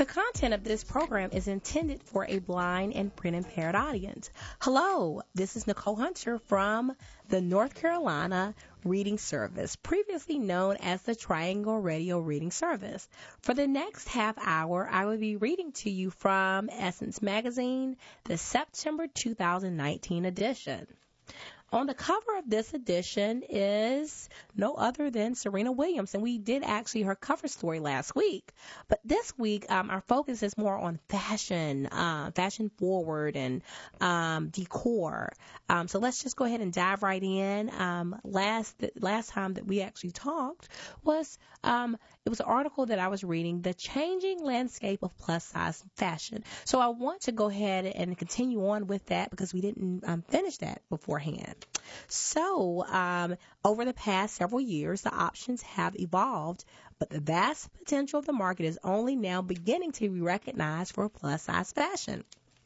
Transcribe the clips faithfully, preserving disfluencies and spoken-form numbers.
The content of this program is intended for a blind and print impaired audience. Hello, this is Nicole Hunter from the North Carolina Reading Service, previously known as the Triangle Radio Reading Service. For the next half hour, I will be reading to you from Essence Magazine, the September two thousand nineteen edition. On the cover of this edition is no other than Serena Williams, and we did actually her cover story last week. But this week, um, our focus is more on fashion, uh, fashion forward, and um, decor. Um, so let's just go ahead and dive right in. Um, last last time that we actually talked was um, it was an article that I was reading, The Changing Landscape of Plus Size Fashion. So I want to go ahead and continue on with that because we didn't um, finish that beforehand. So, um, over the past several years, the options have evolved, but the vast potential of the market is only now beginning to be recognized for plus-size fashion.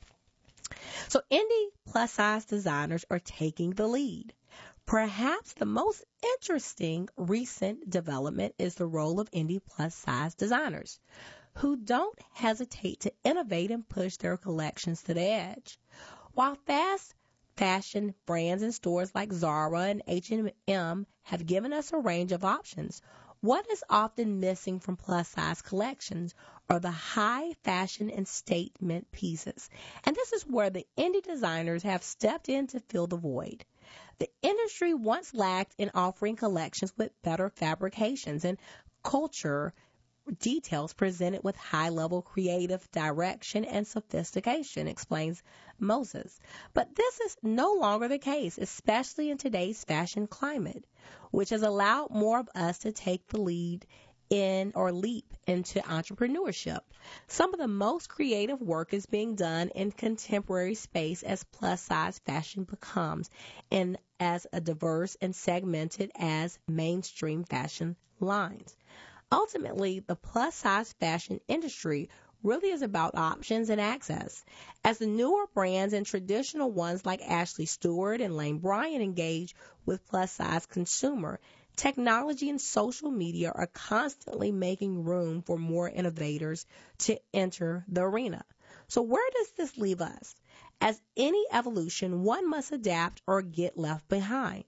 So, indie plus-size designers are taking the lead. Perhaps the most interesting recent development is the role of indie plus-size designers, who don't hesitate to innovate and push their collections to the edge. While fast fashion brands and stores like Zara and H and M have given us a range of options, what is often missing from plus-size collections are the high fashion and statement pieces. And this is where the indie designers have stepped in to fill the void. The industry once lacked in offering collections with better fabrications and culture details presented with high-level creative direction and sophistication, explains Moses. But this is no longer the case, especially in today's fashion climate, which has allowed more of us to take the lead in or leap into entrepreneurship. Some of the most creative work is being done in contemporary space as plus-size fashion becomes and as a diverse and segmented as mainstream fashion lines. Ultimately, the plus-size fashion industry really is about options and access. As the newer brands and traditional ones like Ashley Stewart and Lane Bryant engage with plus-size consumer, technology and social media are constantly making room for more innovators to enter the arena. So where does this leave us? As any evolution, one must adapt or get left behind.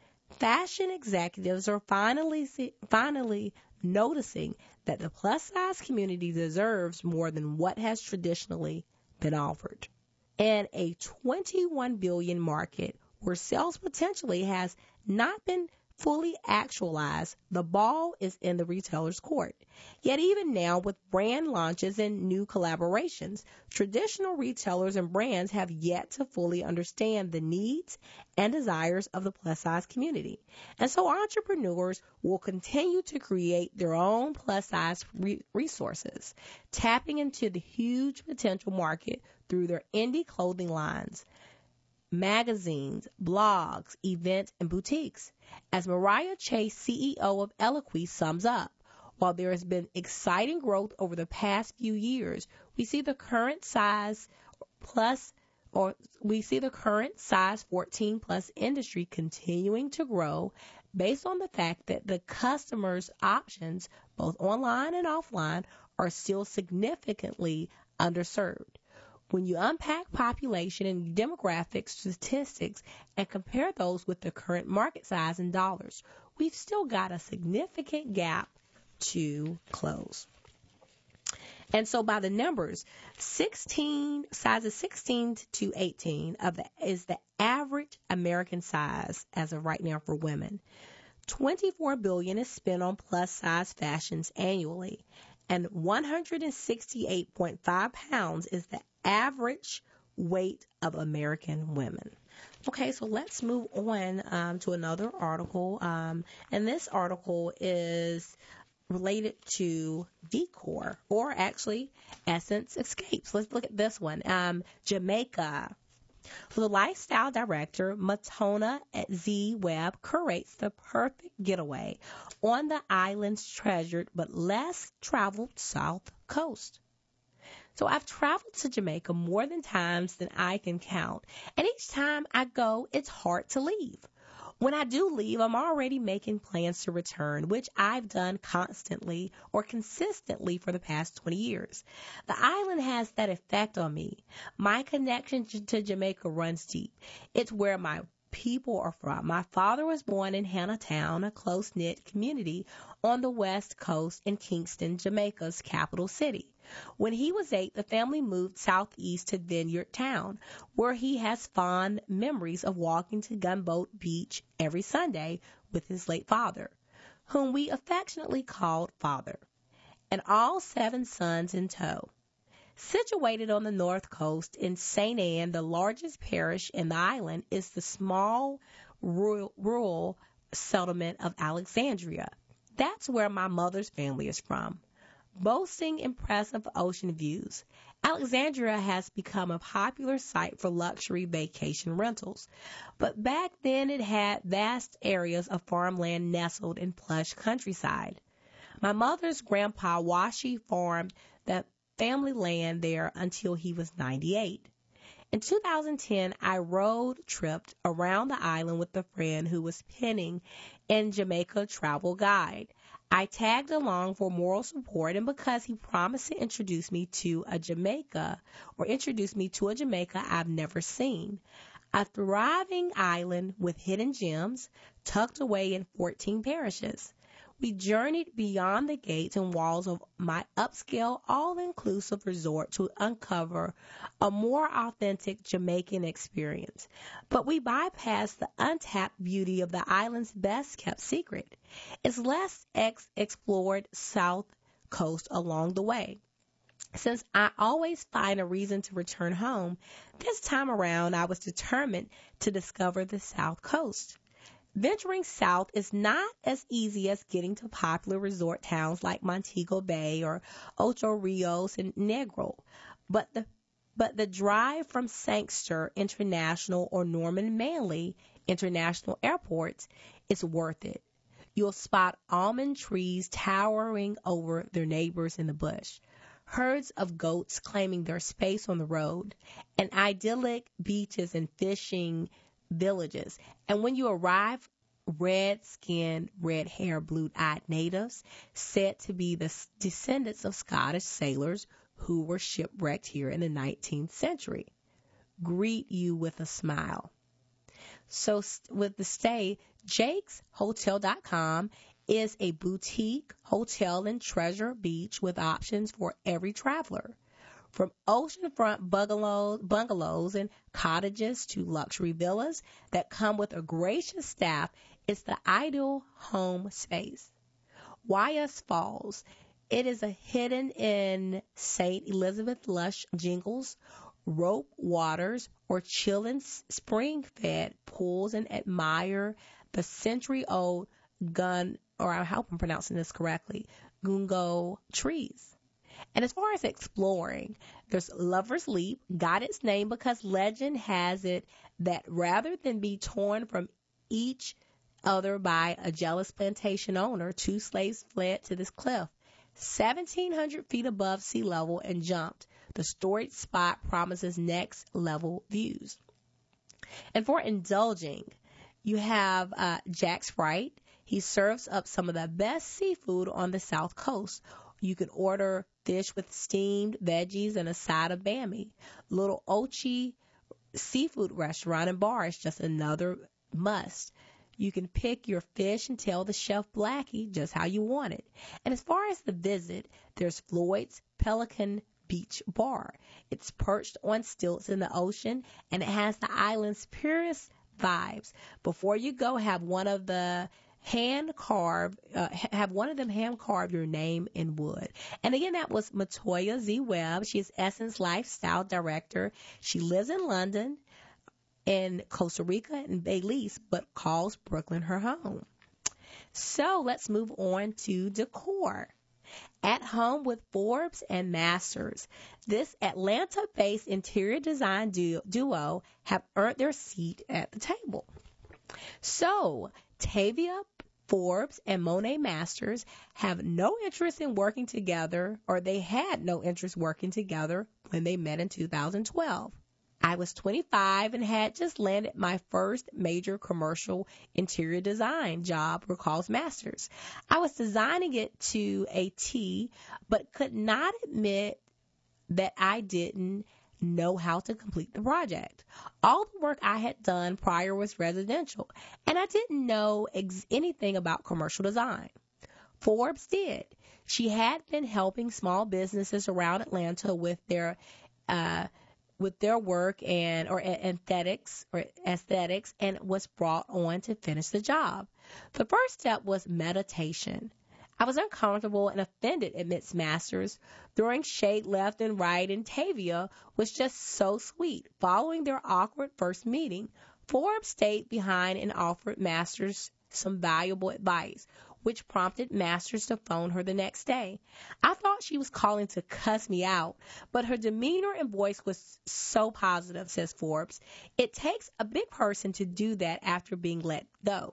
Fashion executives are finally finally noticing that the plus-size community deserves more than what has traditionally been offered. In a twenty-one billion dollars market where sales potentially has not been fully actualized, the ball is in the retailer's court. Yet even now, with brand launches and new collaborations, traditional retailers and brands have yet to fully understand the needs and desires of the plus-size community. And so entrepreneurs will continue to create their own plus-size re- resources, tapping into the huge potential market through their indie clothing lines, magazines, blogs, events, and boutiques. As Mariah Chase, C E O of Eloquii, sums up, while there has been exciting growth over the past few years, we see the current size plus or we see the current size fourteen plus industry continuing to grow based on the fact that the customers' options, both online and offline, are still significantly underserved. When you unpack population and demographic statistics and compare those with the current market size in dollars, we've still got a significant gap to close. And so by the numbers, sixteen sizes sixteen to eighteen of the, is the average American size as of right now for women. twenty-four billion dollars is spent on plus size fashions annually, and one hundred sixty-eight point five pounds is the average weight of American women. Okay, so let's move on um, to another article. Um, and this article is related to decor, or actually Essence Escapes. Let's look at this one. Um, Jamaica. The lifestyle director, Matona at Z Web, curates the perfect getaway on the island's treasured but less traveled south coast. So I've traveled to Jamaica more than times than I can count, and each time I go, it's hard to leave. When I do leave, I'm already making plans to return, which I've done constantly or consistently for the past twenty years. The island has that effect on me. My connection to Jamaica runs deep. It's where my people are from. My father was born in Hannahtown, a close-knit community on the west coast in Kingston, Jamaica's capital city. When he was eight, the family moved southeast to Vineyard Town, where he has fond memories of walking to Gunboat Beach every Sunday with his late father, whom we affectionately called Father, and all seven sons in tow. Situated on the north coast in Saint Ann, the largest parish in the island is the small rural, rural settlement of Alexandria. That's where my mother's family is from. Boasting impressive ocean views, Alexandria has become a popular site for luxury vacation rentals. But back then it had vast areas of farmland nestled in plush countryside. My mother's grandpa Washi farmed the family land there until he was ninety-eight. In two thousand ten, I road tripped around the island with a friend who was penning in Jamaica Travel Guide. I tagged along for moral support and because he promised to introduce me to a Jamaica or introduce me to a Jamaica I've never seen. A thriving island with hidden gems tucked away in fourteen parishes. We journeyed beyond the gates and walls of my upscale, all-inclusive resort to uncover a more authentic Jamaican experience. But we bypassed the untapped beauty of the island's best-kept secret, its less ex- explored south coast along the way. Since I always find a reason to return home, this time around I was determined to discover the south coast. Venturing south is not as easy as getting to popular resort towns like Montego Bay or Ocho Rios and Negro, but the but the drive from Sangster International or Norman Manley International airports is worth it. You'll spot almond trees towering over their neighbors in the bush, herds of goats claiming their space on the road, and idyllic beaches and fishing villages. And when you arrive, red-skinned, red-haired, blue-eyed natives said to be the descendants of Scottish sailors who were shipwrecked here in the nineteenth century greet you with a smile. So with the stay, Jakes Hotel dot com is a boutique hotel in Treasure Beach with options for every traveler. From oceanfront bungalows, bungalows and cottages to luxury villas that come with a gracious staff, it's the ideal home space. Wyas Falls. It is a hidden in Saint Elizabeth Lush Jingles, Rope Waters, or chilling spring-fed pools and admire the century-old gun, or I hope I'm pronouncing this correctly, gungo trees. And as far as exploring, there's Lover's Leap, got its name because legend has it that rather than be torn from each other by a jealous plantation owner, two slaves fled to this cliff, seventeen hundred feet above sea level, and jumped. The storied spot promises next level views. And for indulging, you have uh, Jack Sprite. He serves up some of the best seafood on the South Coast. You can order fish with steamed veggies and a side of Bammy. Little Ochi Seafood Restaurant and Bar is just another must. You can pick your fish and tell the chef Blackie just how you want it. And as far as the visit, there's Floyd's Pelican Beach Bar. It's perched on stilts in the ocean, and it has the island's purest vibes. Before you go, have one of the hand carve, uh, have one of them hand carve your name in wood. And again, that was Matoya Z. Webb. She's Essence Lifestyle Director. She lives in London, in Costa Rica, and Belize, but calls Brooklyn her home. So let's move on to decor. At home with Forbes and Masters, this Atlanta-based interior design du- duo have earned their seat at the table. So, Tavia Forbes and Monet Masters have no interest in working together, or they had no interest working together when they met in two thousand twelve. I was twenty-five and had just landed my first major commercial interior design job, recalls Masters. I was designing it to a T, but could not admit that I didn't know how to complete the project. All the work I had done prior was residential, and I didn't know ex- anything about commercial design. Forbes did. She had been helping small businesses around Atlanta with their uh, with their work and or aesthetics or aesthetics and was brought on to finish the job. The first step was meditation. I was uncomfortable and offended, admits Masters. Throwing shade left and right, and Tavia was just so sweet. Following their awkward first meeting, Forbes stayed behind and offered Masters some valuable advice, which prompted Masters to phone her the next day. I thought she was calling to cuss me out, but her demeanor and voice was so positive, says Forbes. It takes a big person to do that after being let go.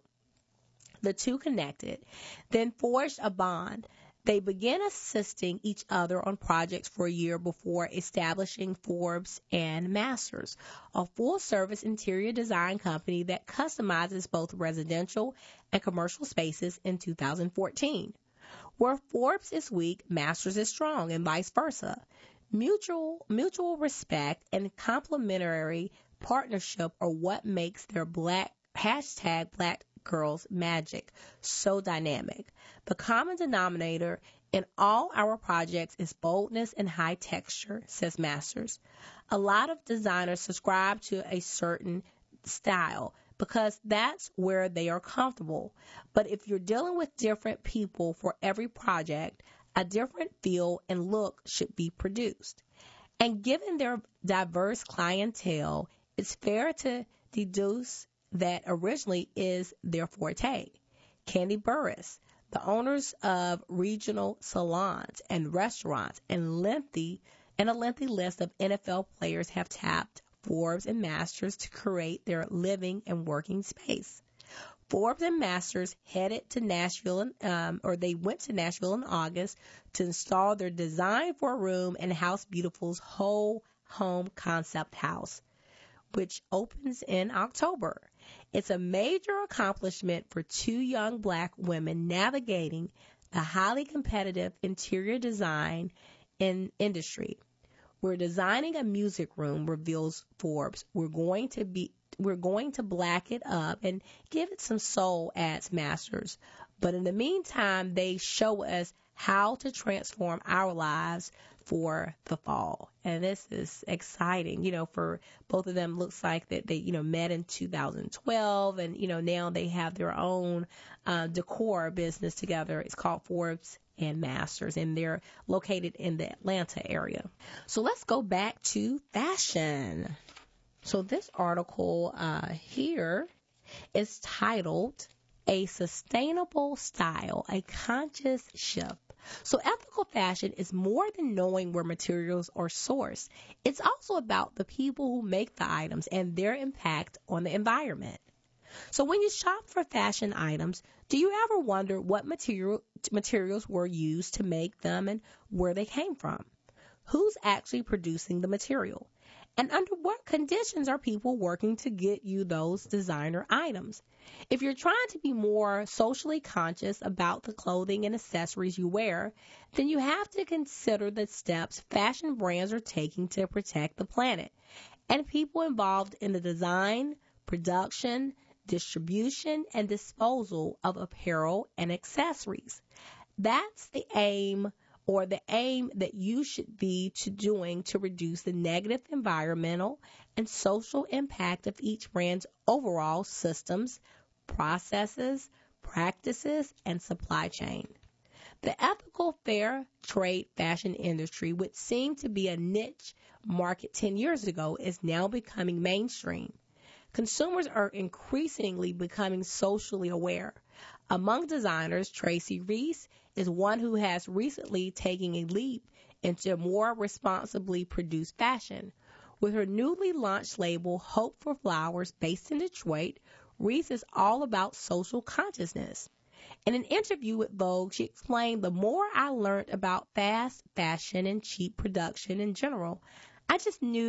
The two connected, then forged a bond. They began assisting each other on projects for a year before establishing Forbes and Masters, a full-service interior design company that customizes both residential and commercial spaces in two thousand fourteen. Where Forbes is weak, Masters is strong, and vice versa. Mutual, mutual respect and complementary partnership are what makes their black hashtag black girls magic so dynamic. The common denominator in all our projects is boldness and high texture, says Masters. A lot of designers subscribe to a certain style because that's where they are comfortable. But if you're dealing with different people for every project, a different feel and look should be produced. And given their diverse clientele, it's fair to deduce that originally is their forte. Candy Burris, the owners of regional salons and restaurants and lengthy and a lengthy list of N F L players have tapped Forbes and Masters to create their living and working space. Forbes and Masters headed to Nashville, um, or they went to Nashville in August to install their Design for a Room and House Beautiful's whole home concept house, which opens in October. It's a major accomplishment for two young black women navigating the highly competitive interior design in industry. We're designing a music room, reveals Forbes. We're going to be we're going to black it up and give it some soul, adds Masters. But in the meantime, they show us how to transform our lives for the fall. And this is exciting, you know, for both of them. Looks like that they, you know, met in two thousand twelve and, you know, now they have their own uh, decor business together. It's called Forbes and Masters, and they're located in the Atlanta area. So let's go back to fashion. So this article uh, here is titled A Sustainable Style, a Conscious Shift. So ethical fashion is more than knowing where materials are sourced. It's also about the people who make the items and their impact on the environment. So when you shop for fashion items, do you ever wonder what material, materials were used to make them and where they came from? Who's actually producing the material? And under what conditions are people working to get you those designer items? If you're trying to be more socially conscious about the clothing and accessories you wear, then you have to consider the steps fashion brands are taking to protect the planet and people involved in the design, production, distribution, and disposal of apparel and accessories. That's the aim or the aim that you should be to doing to reduce the negative environmental and social impact of each brand's overall systems, processes, practices, and supply chain. The ethical fair trade fashion industry, which seemed to be a niche market ten years ago, is now becoming mainstream. Consumers are increasingly becoming socially aware. Among designers, Tracy Reese is one who has recently taken a leap into more responsibly produced fashion. With her newly launched label, Hope for Flowers, based in Detroit, Reese is all about social consciousness. In an interview with Vogue, she explained, the more I learned about fast fashion and cheap production in general, I just knew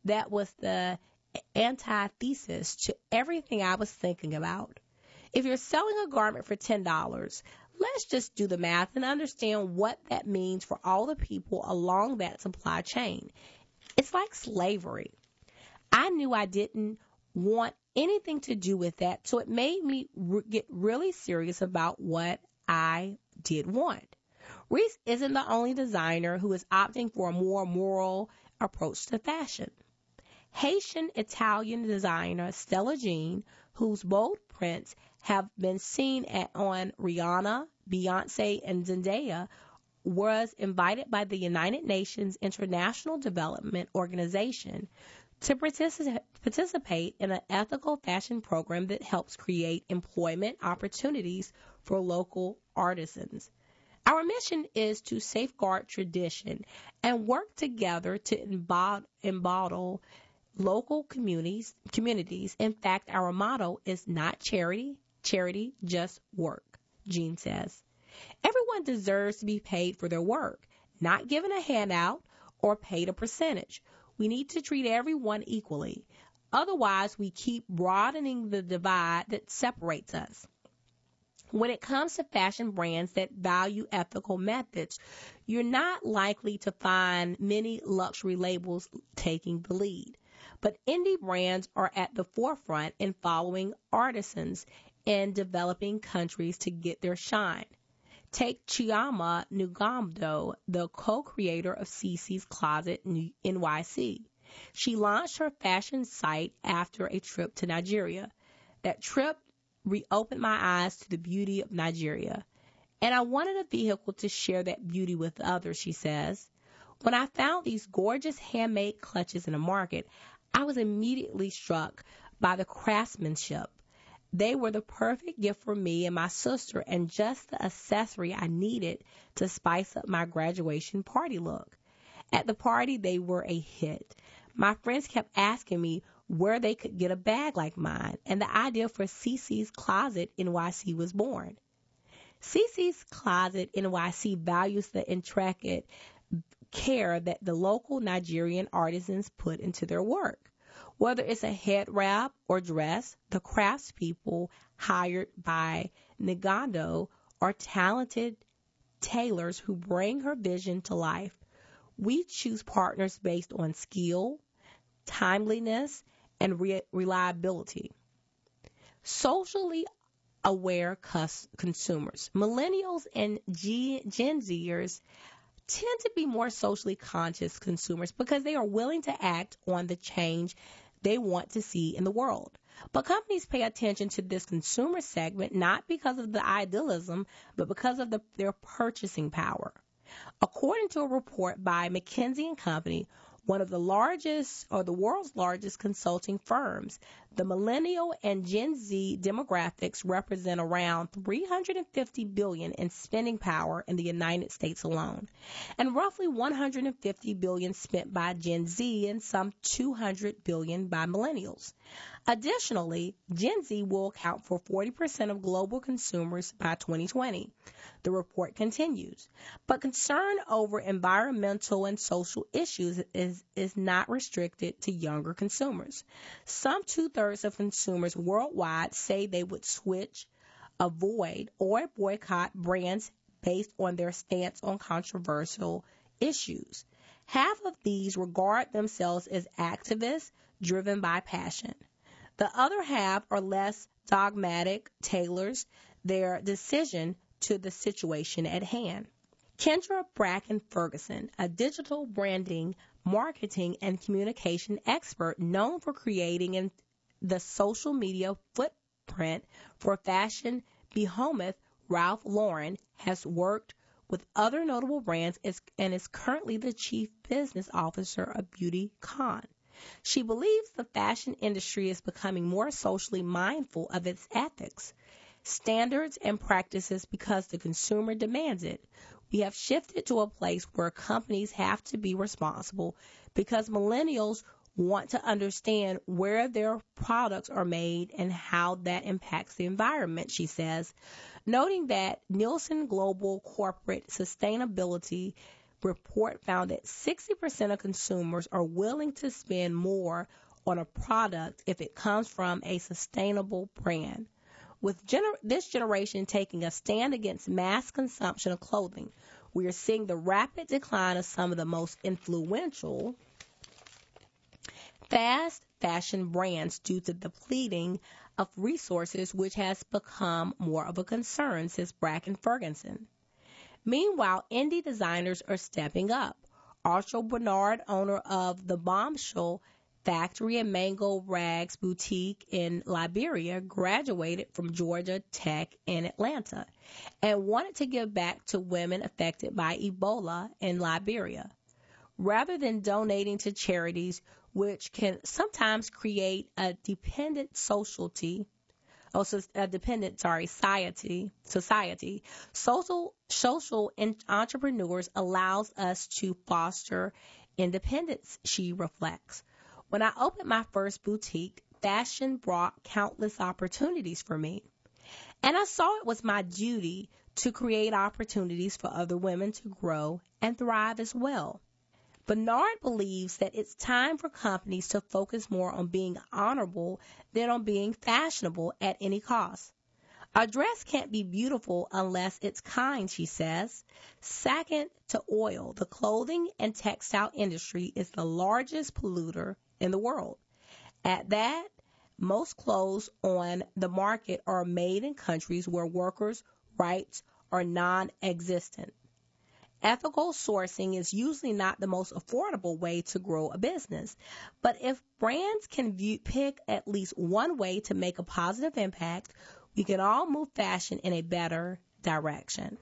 that was the antithesis to everything I was thinking about. If you're selling a garment for ten dollars, let's just do the math and understand what that means for all the people along that supply chain. It's like slavery. I knew I didn't want anything to do with that, so it made me re- get really serious about what I did want. Reese isn't the only designer who is opting for a more moral approach to fashion. Haitian-Italian designer Stella Jean, whose bold prints have been seen at, on Rihanna, Beyonce, and Zendaya, was invited by the United Nations International Development Organization to partici- participate in an ethical fashion program that helps create employment opportunities for local artisans. Our mission is to safeguard tradition and work together to embod- embody local communities. communities. In fact, our motto is not charity, charity, just work, Jean says. Everyone deserves to be paid for their work, not given a handout or paid a percentage. We need to treat everyone equally. Otherwise, we keep broadening the divide that separates us. When it comes to fashion brands that value ethical methods, you're not likely to find many luxury labels taking the lead. But indie brands are at the forefront in following artisans in developing countries to get their shine. Take Chioma Nugando, the co-creator of Cece's Closet N Y C. She launched her fashion site after a trip to Nigeria. That trip reopened my eyes to the beauty of Nigeria. And I wanted a vehicle to share that beauty with others, she says. When I found these gorgeous handmade clutches in the market, I was immediately struck by the craftsmanship. They were the perfect gift for me and my sister and just the accessory I needed to spice up my graduation party look. At the party, they were a hit. My friends kept asking me where they could get a bag like mine, and the idea for Cece's Closet N Y C was born. Cece's Closet N Y C values the intricate care that the local Nigerian artisans put into their work. Whether it's a head wrap or dress, the craftspeople hired by Nagando are talented tailors who bring her vision to life. We choose partners based on skill, timeliness, and re- reliability. Socially aware cus- consumers. Millennials and G- Gen Zers tend to be more socially conscious consumers because they are willing to act on the change they want to see in the world. But companies pay attention to this consumer segment not because of the idealism, but because of the, their purchasing power. According to a report by McKinsey and Company, one of the largest or the world's largest consulting firms, the millennial and Gen Z demographics represent around three hundred fifty billion dollars in spending power in the United States alone, and roughly one hundred fifty billion dollars spent by Gen Z and some two hundred billion dollars by millennials. Additionally, Gen Z will account for forty percent of global consumers by twenty twenty. The report continues. But concern over environmental and social issues is, is not restricted to younger consumers. Some two-thirds of consumers worldwide say they would switch, avoid, or boycott brands based on their stance on controversial issues. Half of these regard themselves as activists driven by passion. The other half are less dogmatic, tailors their decision to the situation at hand. Kendra Bracken Ferguson, a digital branding, marketing, and communication expert known for creating in the social media footprint for fashion behemoth Ralph Lauren, has worked with other notable brands and is currently the chief business officer of Beautycon. She believes the fashion industry is becoming more socially mindful of its ethics, standards, and practices because the consumer demands it. We have shifted to a place where companies have to be responsible because millennials want to understand where their products are made and how that impacts the environment, she says, noting that Nielsen Global Corporate Sustainability report found that sixty percent of consumers are willing to spend more on a product if it comes from a sustainable brand. With gener- this generation taking a stand against mass consumption of clothing, we are seeing the rapid decline of some of the most influential fast fashion brands due to depleting of resources, which has become more of a concern, says Bracken Ferguson. Meanwhile, indie designers are stepping up. Archel Bernard, owner of the Bombshell Factory and Mango Rags Boutique in Liberia, graduated from Georgia Tech in Atlanta and wanted to give back to women affected by Ebola in Liberia. Rather than donating to charities, which can sometimes create a dependent society, also a dependent, sorry, society, society, social, social entrepreneurs allows us to foster independence, she reflects. When I opened my first boutique, fashion brought countless opportunities for me. And I saw it was my duty to create opportunities for other women to grow and thrive as well. Bernard believes that it's time for companies to focus more on being honorable than on being fashionable at any cost. A dress can't be beautiful unless it's kind, she says. Second to oil, the clothing and textile industry is the largest polluter in the world. At that, most clothes on the market are made in countries where workers' rights are non-existent. Ethical sourcing is usually not the most affordable way to grow a business, but if brands can view, pick at least one way to make a positive impact, we can all move fashion in a better direction.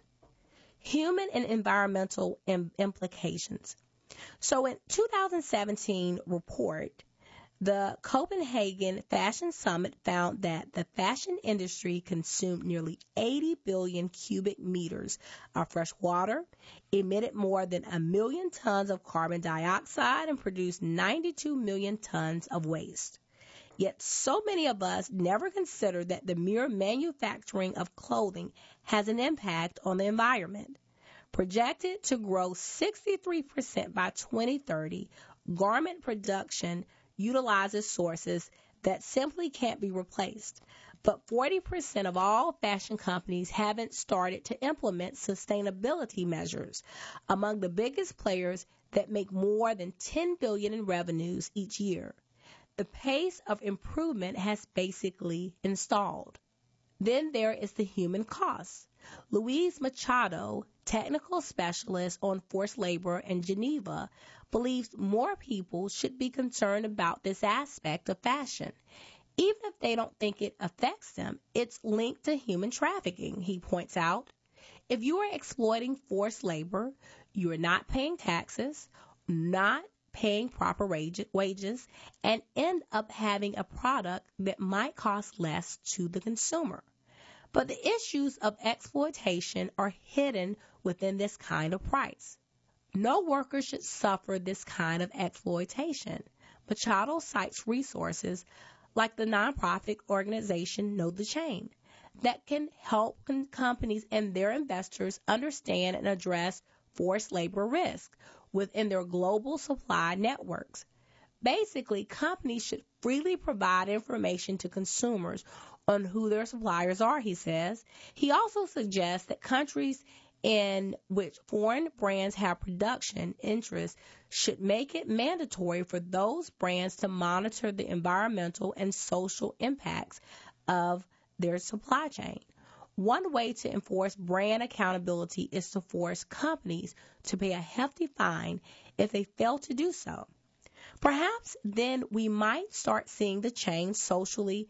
Human and environmental im- implications. So in two thousand seventeen report, the Copenhagen Fashion Summit found that the fashion industry consumed nearly eighty billion cubic meters of fresh water, emitted more than a million tons of carbon dioxide, and produced ninety-two million tons of waste. Yet so many of us never consider that the mere manufacturing of clothing has an impact on the environment. Projected to grow sixty-three percent by twenty thirty, garment production utilizes sources that simply can't be replaced. But forty percent of all fashion companies haven't started to implement sustainability measures. Among the biggest players that make more than ten billion dollars in revenues each year, the pace of improvement has basically installed. Then there is the human cost. Luis Machado, technical specialist on forced labor in Geneva, believes more people should be concerned about this aspect of fashion. Even if they don't think it affects them, it's linked to human trafficking, he points out. If you are exploiting forced labor, you are not paying taxes, not paying proper wages, and end up having a product that might cost less to the consumer. But the issues of exploitation are hidden within this kind of price. No worker should suffer this kind of exploitation. Machado cites resources like the nonprofit organization Know the Chain that can help companies and their investors understand and address forced labor risk within their global supply networks. Basically, companies should freely provide information to consumers on who their suppliers are, he says. He also suggests that countries in which foreign brands have production interests should make it mandatory for those brands to monitor the environmental and social impacts of their supply chain. One way to enforce brand accountability is to force companies to pay a hefty fine if they fail to do so. Perhaps then we might start seeing the change socially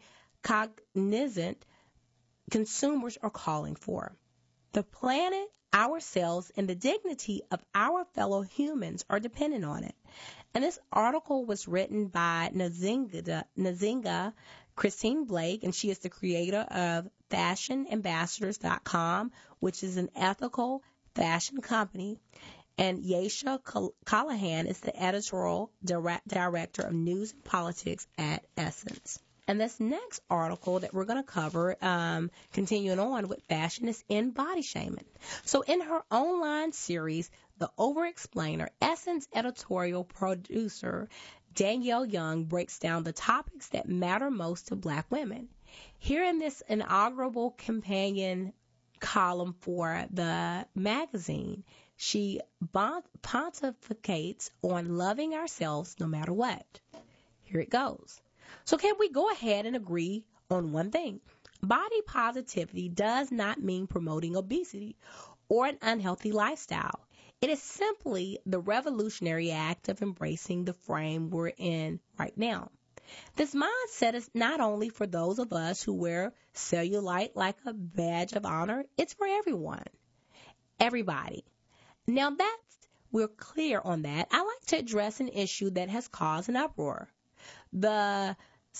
cognizant consumers are calling for. The planet, ourselves, and the dignity of our fellow humans are dependent on it. And this article was written by Nzinga, Nzinga Christine Blake, and she is the creator of fashion ambassadors dot com, which is an ethical fashion company. And Yesha Callahan is the editorial direct director of news and politics at Essence. And this next article that we're going to cover, um, continuing on with fashion, is in body shaming. So in her online series, the over-explainer, Essence editorial producer Danielle Young breaks down the topics that matter most to Black women. Here in this inaugural companion column for the magazine, she pontificates on loving ourselves no matter what. Here it goes. So can we go ahead and agree on one thing? Body positivity does not mean promoting obesity or an unhealthy lifestyle. It is simply the revolutionary act of embracing the frame we're in right now. This mindset is not only for those of us who wear cellulite like a badge of honor, it's for everyone. Everybody. Now that we're clear on that, I like to address an issue that has caused an uproar. The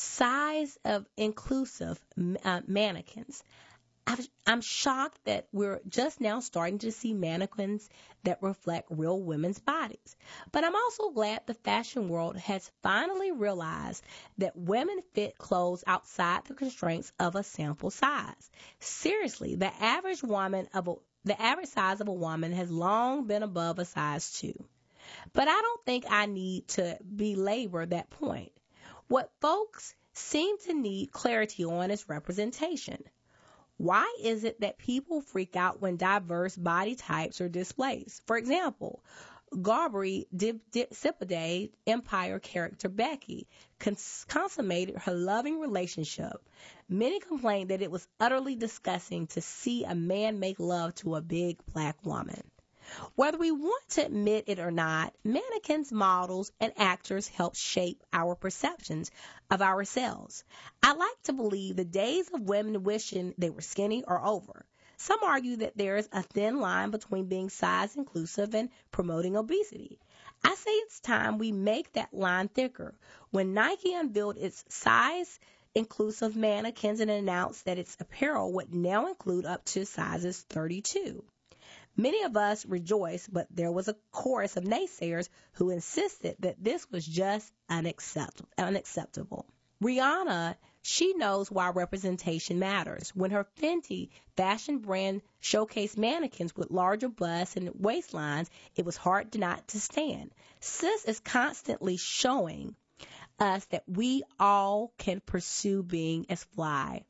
size of inclusive uh, mannequins. I've, I'm shocked that we're just now starting to see mannequins that reflect real women's bodies. But I'm also glad the fashion world has finally realized that women fit clothes outside the constraints of a sample size. Seriously, the average woman of a, the average size of a woman has long been above a size two. But I don't think I need to belabor that point. What folks seem to need clarity on is representation. Why is it that people freak out when diverse body types are displayed? For example, Gabri Sidibe's Empire character Becky cons- consummated her loving relationship. Many complained that it was utterly disgusting to see a man make love to a big Black woman. Whether we want to admit it or not, mannequins, models, and actors help shape our perceptions of ourselves. I like to believe the days of women wishing they were skinny are over. Some argue that there is a thin line between being size inclusive and promoting obesity. I say it's time we make that line thicker. When Nike unveiled its size inclusive mannequins and announced that its apparel would now include up to sizes thirty-two. Many of us rejoiced, but there was a chorus of naysayers who insisted that this was just unacceptable. unacceptable. Rihanna, she knows why representation matters. When her Fenty fashion brand showcased mannequins with larger busts and waistlines, it was hard not to stand. Sis is constantly showing us that we all can pursue being as fly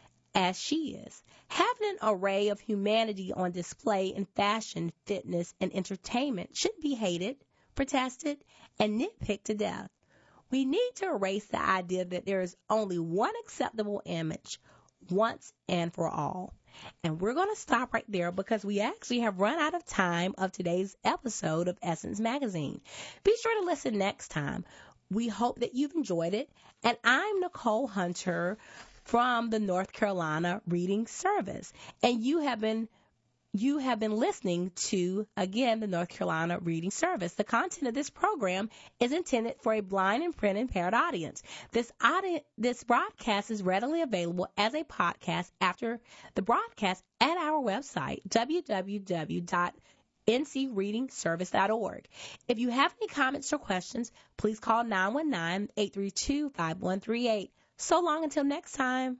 as she is. Having an array of humanity on display in fashion, fitness, and entertainment should be hated, protested, and nitpicked to death. We need to erase the idea that there is only one acceptable image once and for all. And we're going to stop right there because we actually have run out of time of today's episode of Essence Magazine. Be sure to listen next time. We hope that you've enjoyed it. And I'm Nicole Hunter from the North Carolina Reading Service. And you have been you have been listening to, again, the North Carolina Reading Service. The content of this program is intended for a blind and print impaired audience. This audi- this broadcast is readily available as a podcast after the broadcast at our website, w w w dot n c reading service dot org. If you have any comments or questions, please call nine one nine, eight three two, five one three eight. So long until next time.